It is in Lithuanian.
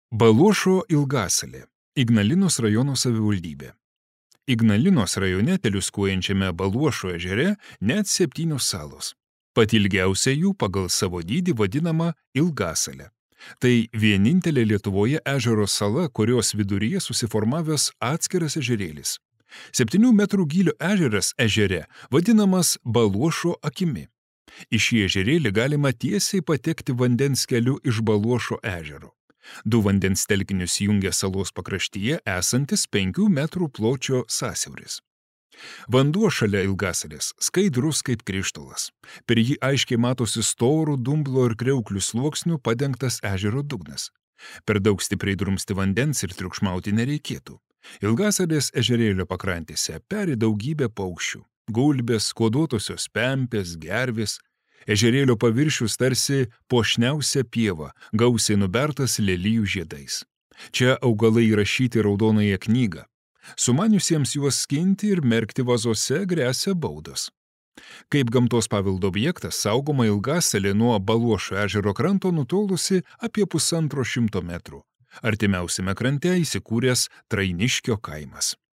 Baluošo Ilgasalė, Ignalinos rajono savivaldybė. Ignalinos rajone teliuskuojančiame Baluošo ežere net 7 salos. Pati ilgiausia jų pagal savo dydį vadinama Ilgasalė. Tai vienintelė Lietuvoje ežero sala, kurios viduryje susiformavęs atskiras ežerėlis. 7 metrų gylio ežeras ežere vadinamas Baluošo akimi. Į šį ežerėlį galima tiesiai patekti vandens keliu iš Baluošo ežero. 2 vandens telkinius jungia salos pakraštyje esantis 5 metrų pločio sąsiauris. Vanduo šalia Ilgasalės skaidrus kaip krištolas. Per jį aiškiai matosi storų dumblo ir kriauklių sluoksnių padengtas ežero dugnas. Per daug stipriai drumsti vandens ir triukšmauti nereikėtų. Ilgasalės ežerėlio pakrantėse peri daugybė paukščių. Gulbės, kuoduotosios pempės, gervės. Ežerėlio paviršius tarsi puošniausia pieva, gausiai nubertas lelijų žiedais. Čia augalai įrašyti raudonąją knygą. Sumaniusiems juos skinti ir merkti vazose gresia baudos. Kaip gamtos paveldo objektas saugoma Ilgasalė nuo Baluošo ežero kranto nutolusi apie 150 metrų. Artimiausiame krante įsikūręs Trainiškio kaimas.